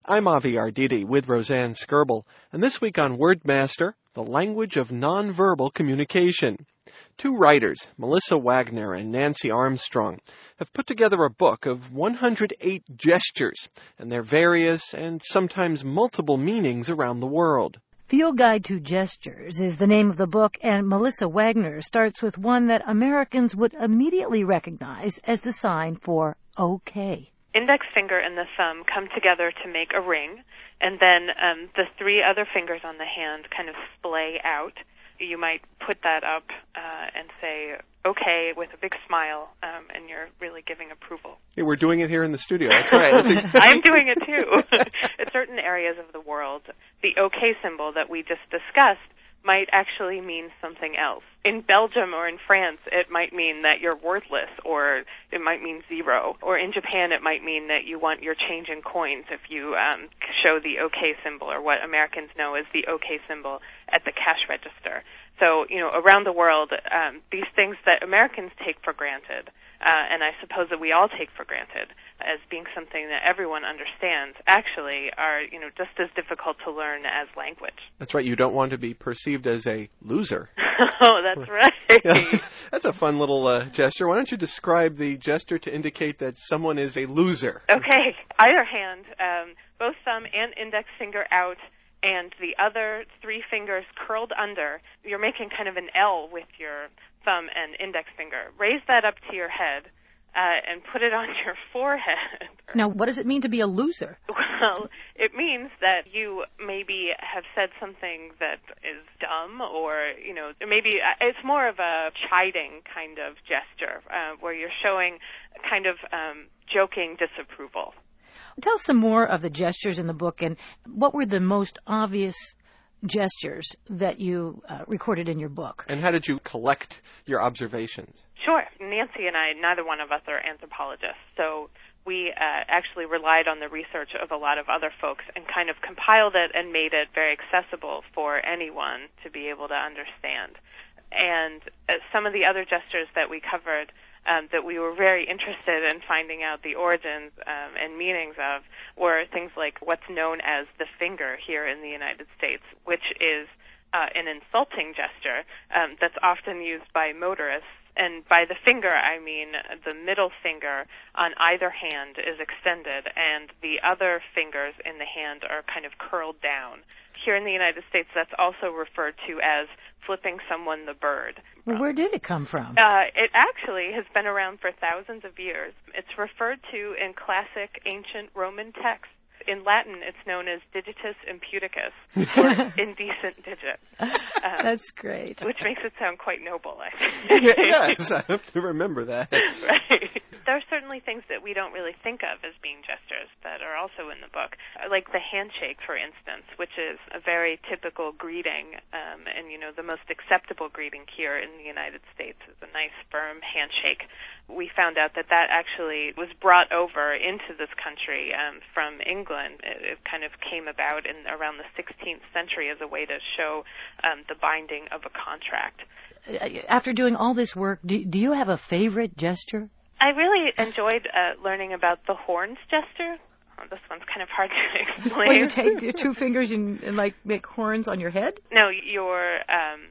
I'm Avi Arditi with Roseanne Skirble, and this week on Wordmaster, the language of nonverbal communication. Two writers, Melissa Wagner and Nancy Armstrong, have put together a book of 108 gestures and their various and sometimes multiple meanings around the world. Field Guide to Gestures is the name of the book, and Melissa Wagner starts with one that Americans would immediately recognize as the sign for OK. Index finger and the thumb come together to make a ring, and then the three other fingers on the hand kind of splay out. You might put that up and say, okay, with a big smile, and you're really giving approval. Yeah, we're doing it here in the studio. That's right. I'm doing it, too. In certain areas of the world, the okay symbol that we just discussed might actually mean something else. In Belgium or in France, it might mean that you're worthless, or it might mean zero. Or in Japan, it might mean that you want your change in coins if you show the OK symbol, or what Americans know as the OK symbol at the cash register. So, around the world, these things that Americans take for granted, and I suppose that we all take for granted as being something that everyone understands, actually are, just as difficult to learn as language. That's right. You don't want to be perceived as a loser. Oh, that's right. Yeah, that's a fun little gesture. Why don't you describe the gesture to indicate that someone is a loser? Okay. Either hand, both thumb and index finger out, and the other three fingers curled under. You're making kind of an L with your thumb and index finger. Raise that up to your head and put it on your forehead. Now, what does it mean to be a loser? Well, it means that you maybe have said something that is dumb, or, maybe it's more of a chiding kind of gesture where you're showing kind of joking disapproval. Tell us some more of the gestures in the book, and what were the most obvious gestures that you recorded in your book? And how did you collect your observations? Sure. Nancy and I, neither one of us are anthropologists, so we actually relied on the research of a lot of other folks and kind of compiled it and made it very accessible for anyone to be able to understand. And some of the other gestures that we covered that we were very interested in finding out the origins and meanings of were things like what's known as the finger here in the United States, which is an insulting gesture that's often used by motorists. And by the finger, I mean the middle finger on either hand is extended, and the other fingers in the hand are kind of curled down. Here in the United States, that's also referred to as flipping someone the bird. Well, where did it come from? It actually has been around for thousands of years. It's referred to in classic ancient Roman texts. In Latin, it's known as digitus imputicus, or indecent digit. That's great. Which makes it sound quite noble, I think. Yes, I have to remember that. Right. There are certainly things that we don't really think of as being gestures that are also in the book, like the handshake, for instance, which is a very typical greeting, and, the most acceptable greeting here in the United States is a nice, firm handshake. We found out that actually was brought over into this country from England. It kind of came about around the 16th century as a way to show the binding of a contract. After doing all this work, do you have a favorite gesture? I really enjoyed learning about the horns gesture. This one's kind of hard to explain. Well, you take your two fingers and make horns on your head? No, your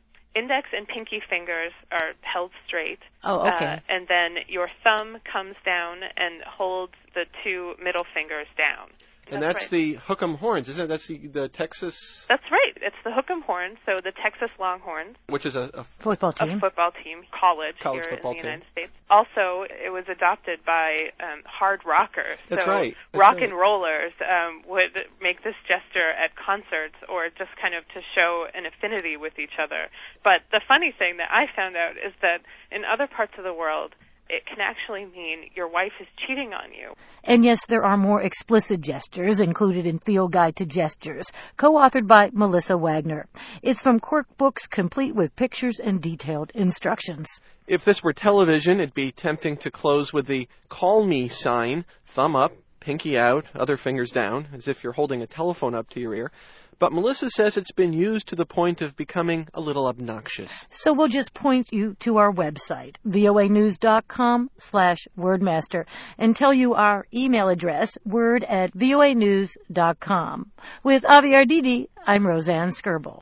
index and pinky fingers are held straight. Oh, okay. And then your thumb comes down and holds the two middle fingers down. And that's right. The Hook'em Horns, isn't it? That's the Texas... That's right. It's the Hook'em Horns, so the Texas Longhorns. Which is a football team. A football team, college here football in the United team. States. Also, it was adopted by hard rockers. That's so right. Rock and rollers would make this gesture at concerts or just kind of to show an affinity with each other. But the funny thing that I found out is that in other parts of the world, it can actually mean your wife is cheating on you. And yes, there are more explicit gestures included in Field Guide to Gestures, co-authored by Melissa Wagner. It's from Quirk Books, complete with pictures and detailed instructions. If this were television, it'd be tempting to close with the call me sign, thumb up, pinky out, other fingers down, as if you're holding a telephone up to your ear. But Melissa says it's been used to the point of becoming a little obnoxious. So we'll just point you to our website, voanews.com/wordmaster, and tell you our email address, word@voanews.com. With Avi Arditi, I'm Roseanne Skirble.